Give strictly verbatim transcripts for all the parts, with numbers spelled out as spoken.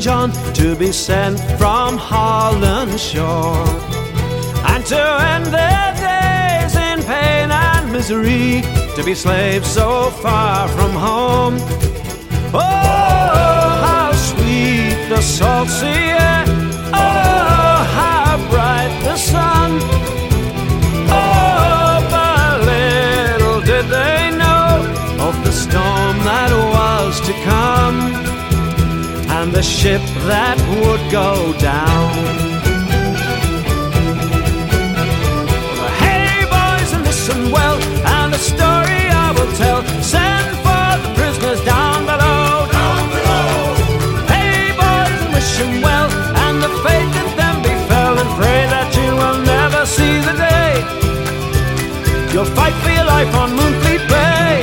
John to be sent from Holland shore, and to end their days in pain and misery, to be slaves so far from home. Oh, how sweet the salt sea air, oh, how bright the sun. Oh, but little did they know of the storm that was to come, and the ship that would go down. Hey boys, and listen well, and a story I will tell. Send for the prisoners down below, down below. Hey boys, and wish them well, and the fate that them befell, and pray that you will never see the day you'll fight for your life on Moonfleet Bay.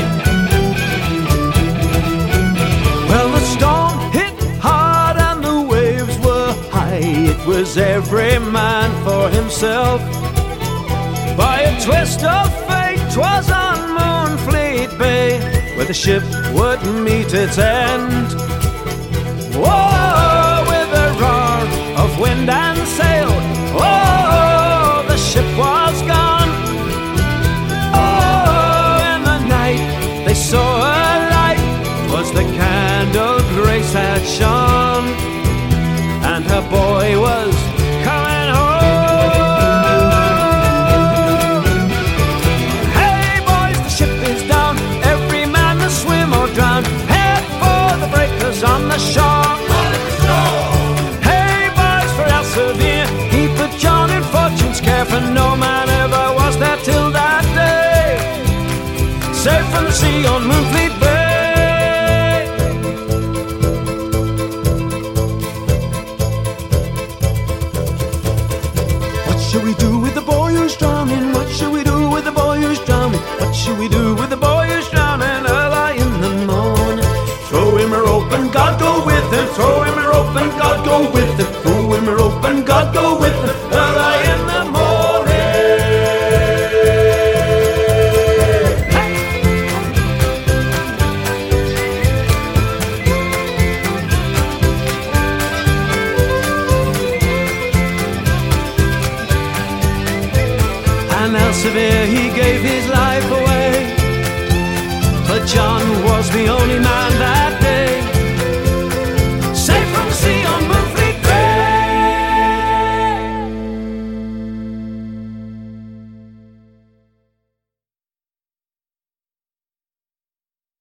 Well, the storm hit hard and the waves were high. It was every man for himself. By a twist of fate, 'twas on Moonfleet Bay where the ship would meet its end. Whoa, with a roar of wind and sail, oh, the ship was gone. Oh, in the night they saw a light, 'twas the candle Grace had shone, and her boy was coming home. Hey boys, the ship is down, every man must swim or drown. Head for the breakers on the shore. Hey boys, for Elsevier, he put John in Fortune's care, for no man ever was there till that day, safe from the sea on Moonfleet Bay. What shall we do with the boy who's drowning? What shall we do with the boy who's drowning? What shall we do with the boy who's drowning? Early in the morning, throw him a rope and God go with him. Throw him a rope and God go with him. Throw him a rope and God go with him. Early in the morning. Hey! And Elsevier, he gave his life away for John